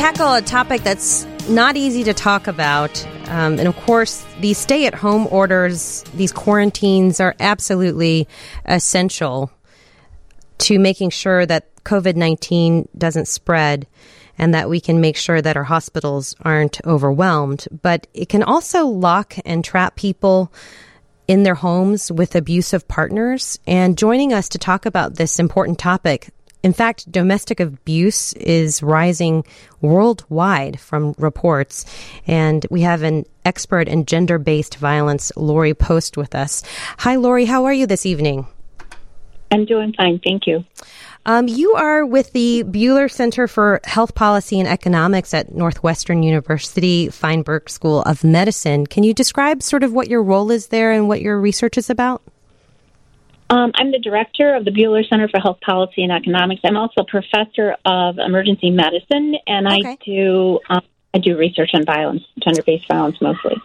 tackle a topic that's not easy to talk about. And of course, these stay-at-home orders, these quarantines are absolutely essential to making sure that COVID-19 doesn't spread and that we can make sure that our hospitals aren't overwhelmed. But it can also lock and trap people in their homes with abusive partners. And joining us to talk about this important topic, in fact, domestic abuse is rising worldwide from reports. And we have an expert in gender-based violence, Lori Post, with us. Hi, Lori. How are you this evening? I'm doing fine. Thank you. You are with the Buehler Center for Health Policy and Economics at Northwestern University Feinberg School of Medicine. Can you describe sort of what your role is there and what your research is about? I'm the director of the Buehler Center for Health Policy and Economics. I'm also a professor of emergency medicine, and I do research on violence, gender-based violence mostly.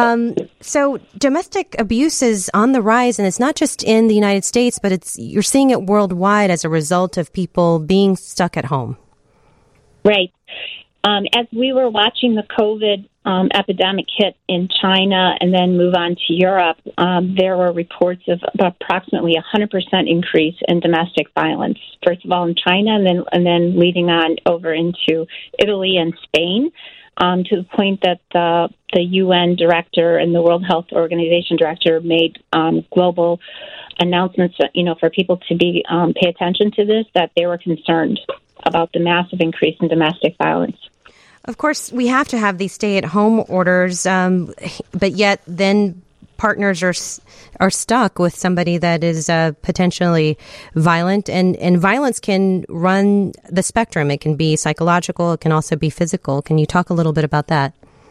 So domestic abuse is on the rise, and it's not just in the United States, but you're seeing it worldwide as a result of people being stuck at home. Right. As we were watching the COVID epidemic hit in China and then move on to Europe, there were reports of approximately 100% increase in domestic violence. First of all in China, and then leading on over into Italy and Spain, to the point that the UN director and the World Health Organization director made global announcements, for people to pay attention to this, that they were concerned about the massive increase in domestic violence. Of course, we have to have these stay-at-home orders, but yet then partners are stuck with somebody that is potentially violent, and violence can run the spectrum. It can be psychological. It can also be physical. Can you talk a little bit about that?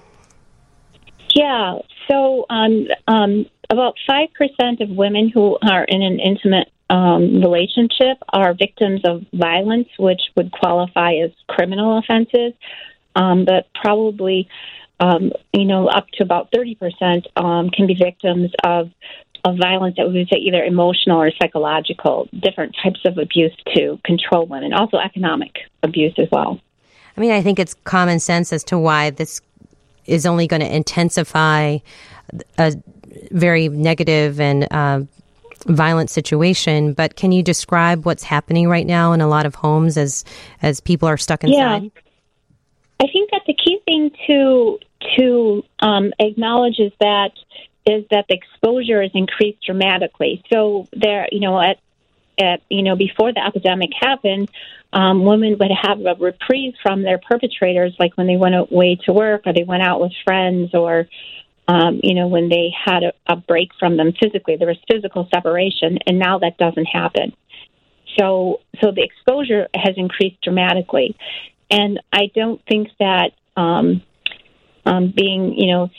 Yeah. So about 5% of women who are in an intimate relationship are victims of violence, which would qualify as criminal offenses. But probably, up to about 30% can be victims of violence that we would say either emotional or psychological, different types of abuse to control women, also economic abuse as well. I mean, I think it's common sense as to why this is only going to intensify a very negative and violent situation. But can you describe what's happening right now in a lot of homes as people are stuck inside? Yeah. I think that the key thing to acknowledge is that the exposure is increased dramatically. So there, before the epidemic happened, women would have a reprieve from their perpetrators, like when they went away to work or they went out with friends, or when they had a break from them physically. There was physical separation, and now that doesn't happen. So the exposure has increased dramatically. And I don't think that being,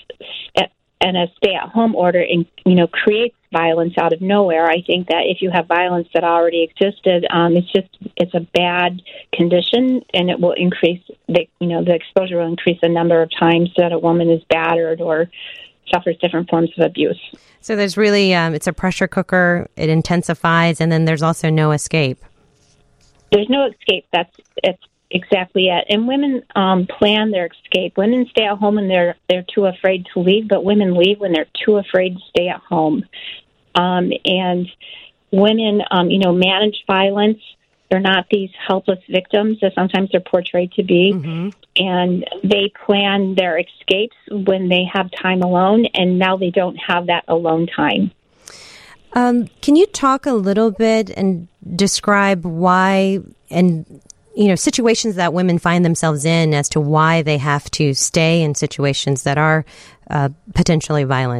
in a stay-at-home order, creates violence out of nowhere. I think that if you have violence that already existed, it's a bad condition, and it will increase the exposure will increase the number of times that a woman is battered or suffers different forms of abuse. So there's really it's a pressure cooker. It intensifies, and then there's also no escape. There's no escape. It's exactly it. And women plan their escape. Women stay at home and they're too afraid to leave, but women leave when they're too afraid to stay at home. And women, manage violence. They're not these helpless victims that sometimes they're portrayed to be. Mm-hmm. And they plan their escapes when they have time alone, and now they don't have that alone time. Can you talk a little bit and describe why and situations that women find themselves in as to why they have to stay in situations that are potentially violent?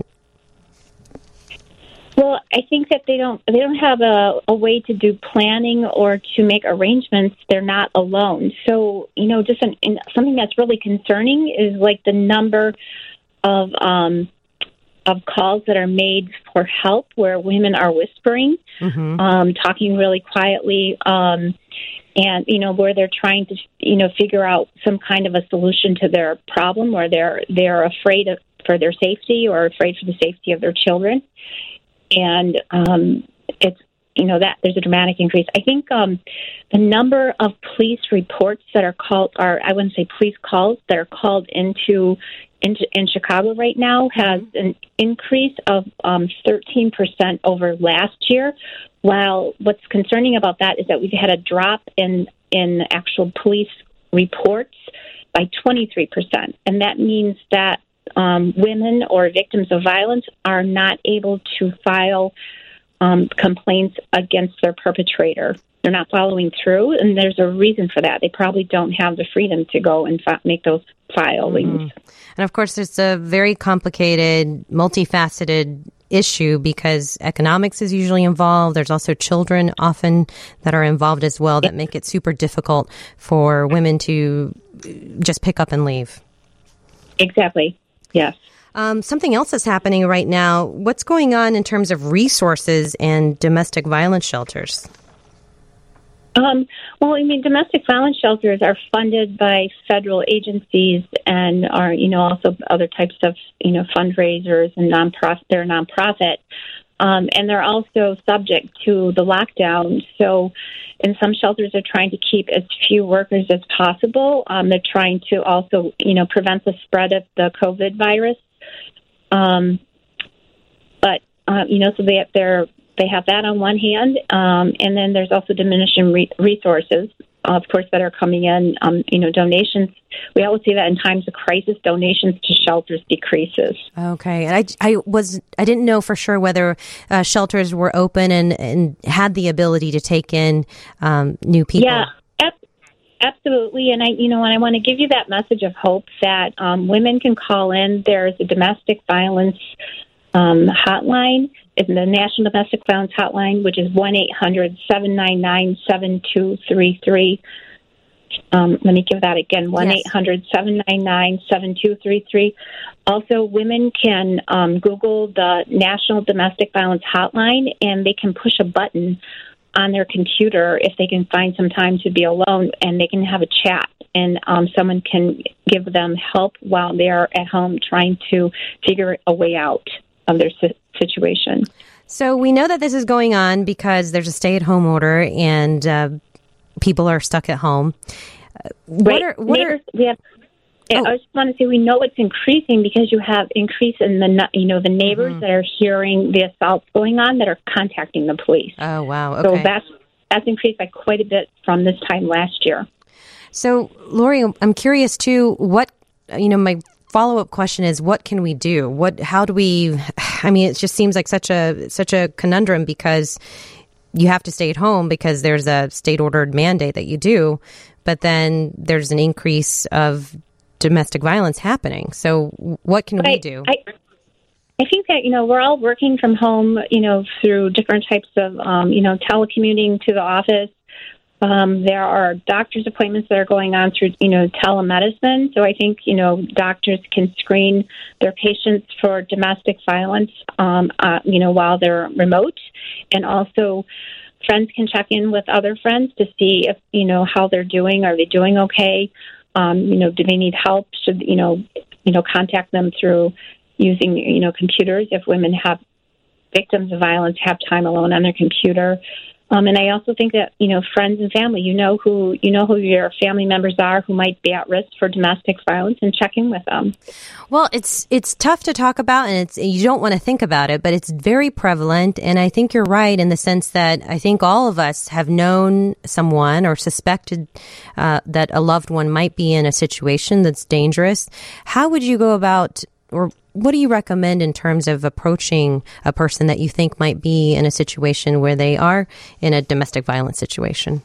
Well, I think that they don't have a way to do planning or to make arrangements. They're not alone. So, just something that's really concerning is like the number of calls that are made for help where women are whispering, mm-hmm. Talking really quietly, and where they're trying to figure out some kind of a solution to their problem, or they're afraid for their safety or afraid for the safety of their children. And it's that there's a dramatic increase. I think the number of police reports that are called, or I wouldn't say police calls, that are called in Chicago right now has an increase of 13% over last year. While what's concerning about that is that we've had a drop in actual police reports by 23%. And that means that women or victims of violence are not able to file complaints against their perpetrator. They're not following through, and there's a reason for that. They probably don't have the freedom to go and make those filings. And of course, it's a very complicated, multifaceted issue because economics is usually involved. There's also children often that are involved as well that make it super difficult for women to just pick up and leave. Exactly. Yes. Something else that's happening right now, what's going on in terms of resources and domestic violence shelters? Well, domestic violence shelters are funded by federal agencies and are, also other types of, fundraisers and they're nonprofit. And they're also subject to the lockdown. So, and some shelters are trying to keep as few workers as possible. They're trying to also, prevent the spread of the COVID virus. So they have that on one hand, and then there's also diminishing resources, of course, that are coming in. Donations. We always see that in times of crisis, donations to shelters decreases. Okay, and I didn't know for sure whether shelters were open and had the ability to take in new people. Yeah. Absolutely, and I want to give you that message of hope that women can call in. There's a domestic violence hotline. It's the National Domestic Violence Hotline, which is 1-800-799-7233. Let me give that again, 1-800-799-7233. Also, women can Google the National Domestic Violence Hotline, and they can push a button on their computer if they can find some time to be alone, and they can have a chat, and someone can give them help while they're at home trying to figure a way out of their situation. So we know that this is going on because there's a stay-at-home order and people are stuck at home. I just want to say we know it's increasing because you have increase in the neighbors that are hearing the assaults going on that are contacting the police. Oh, wow. Okay. So that's increased by quite a bit from this time last year. So, Lori, I'm curious too. My follow-up question is, what can we do? How do we? It just seems like such a conundrum because you have to stay at home because there's a state-ordered mandate that you do, but then there's an increase of domestic violence happening. So what can we do? I think that, we're all working from home, through different types of, telecommuting to the office. There are doctor's appointments that are going on through, telemedicine. So I think, doctors can screen their patients for domestic violence, while they're remote. And also friends can check in with other friends to see if, how they're doing. Are they doing okay? Do they need help? Should, contact them through using, computers if women have victims of violence have time alone on their computer. And I also think that, friends and family, who your family members are who might be at risk for domestic violence and check in with them. Well, it's tough to talk about and you don't want to think about it, but it's very prevalent. And I think you're right in the sense that I think all of us have known someone or suspected that a loved one might be in a situation that's dangerous. How would you go about, or what do you recommend in terms of approaching a person that you think might be in a situation where they are in a domestic violence situation?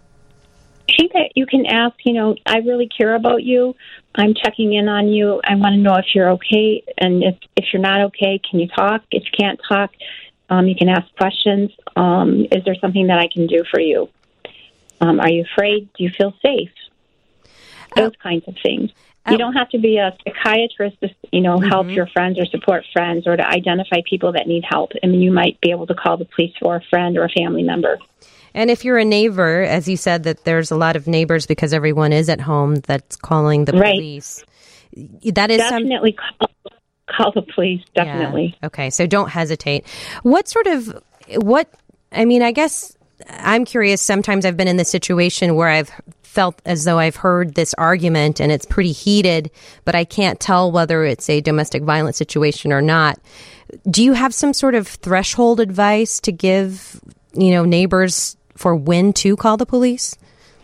I think that you can ask, I really care about you. I'm checking in on you. I want to know if you're okay. And if you're not okay, can you talk? If you can't talk, you can ask questions. Is there something that I can do for you? Are you afraid? Do you feel safe? Those kinds of things. You don't have to be a psychiatrist to, help your friends or support friends or to identify people that need help. You might be able to call the police for a friend or a family member. And if you're a neighbor, as you said, that there's a lot of neighbors because everyone is at home that's calling the police. That is definitely call the police. Definitely. Yeah. Okay. So don't hesitate. I mean, I guess I'm curious. Sometimes I've been in this situation where I've felt as though I've heard this argument and it's pretty heated, but I can't tell whether it's a domestic violence situation or not. Do you have some sort of threshold advice to give, neighbors for when to call the police?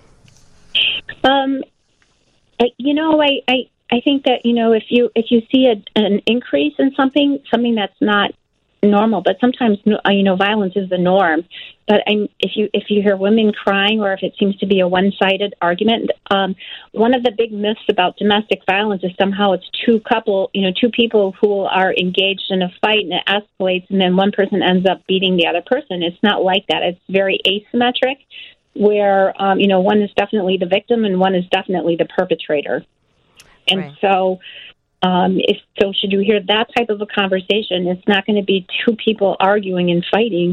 I think that, if you see an increase in something that's not normal, but sometimes, violence is the norm. But if you hear women crying, or if it seems to be a one-sided argument, one of the big myths about domestic violence is somehow it's two people who are engaged in a fight and it escalates, and then one person ends up beating the other person. It's not like that. It's very asymmetric, where one is definitely the victim and one is definitely the perpetrator. And right. So should you hear that type of a conversation, it's not going to be two people arguing and fighting,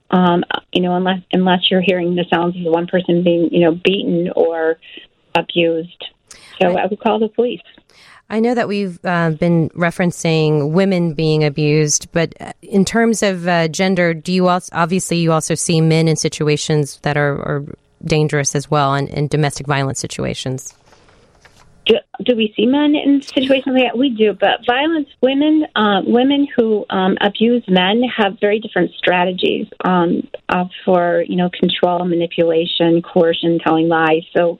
unless you're hearing the sounds of one person being, beaten or abused. So I would call the police. I know that we've been referencing women being abused, but in terms of gender, do you also see men in situations that are dangerous as well, in domestic violence situations? Do we see men in situations like that? We do, but women who abuse men have very different strategies for control, manipulation, coercion, telling lies. So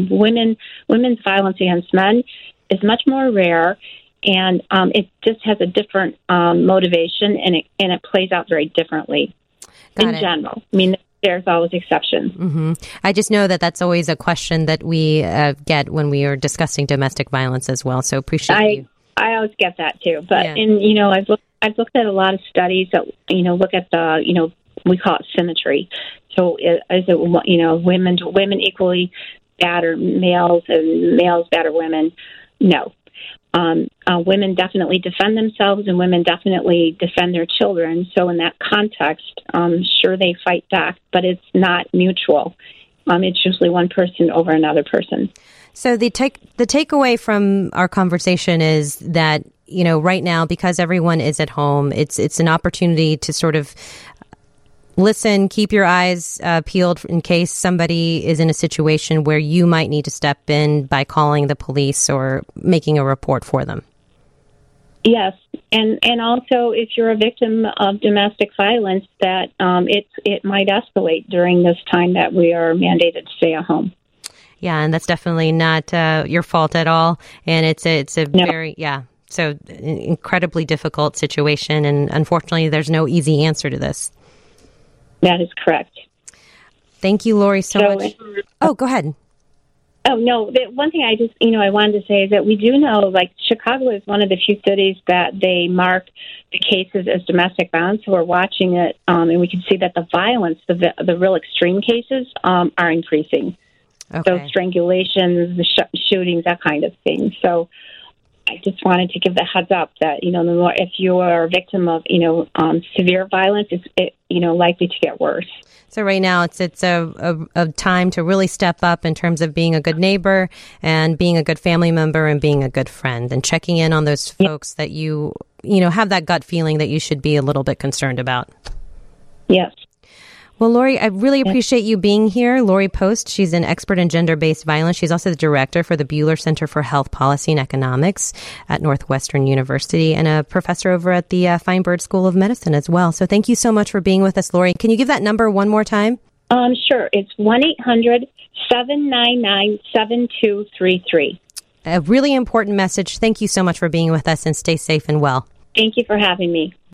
women's violence against men is much more rare, and it just has a different motivation, and it plays out very differently in general. I mean, there's always exceptions. Mm-hmm. I just know that that's always a question that we get when we are discussing domestic violence as well. So appreciate you. I always get that too. But yeah. I've looked at a lot of studies that look at the we call it symmetry. So is it women equally batter males and males batter women? No. Women definitely defend themselves, and women definitely defend their children. So in that context, sure, they fight back, but it's not mutual. It's usually one person over another person. So the takeaway from our conversation is that, right now, because everyone is at home, it's an opportunity to sort of listen, keep your eyes peeled in case somebody is in a situation where you might need to step in by calling the police or making a report for them. Yes, and also if you're a victim of domestic violence, that it might escalate during this time that we are mandated to stay at home. Yeah, and that's definitely not your fault at all, and it's a No. very so an incredibly difficult situation, and unfortunately, there's no easy answer to this. That is correct. Thank you, Lori, so much. Oh, go ahead. Oh, no. The one thing I just, I wanted to say is that we do know, like, Chicago is one of the few cities that they mark the cases as domestic violence. So we're watching it, and we can see that the violence, the real extreme cases, are increasing. Okay. So strangulations, the shootings, that kind of thing. So I just wanted to give the heads up that, the more, if you are a victim of, severe violence, it's likely to get worse. So right now it's a time to really step up in terms of being a good neighbor and being a good family member and being a good friend and checking in on those folks that you have that gut feeling that you should be a little bit concerned about. Yes. Well, Lori, I really appreciate you being here. Lori Post, she's an expert in gender-based violence. She's also the director for the Buehler Center for Health Policy and Economics at Northwestern University and a professor over at the Feinberg School of Medicine as well. So thank you so much for being with us, Lori. Can you give that number one more time? Sure. It's 1-800-799-7233. A really important message. Thank you so much for being with us, and stay safe and well. Thank you for having me.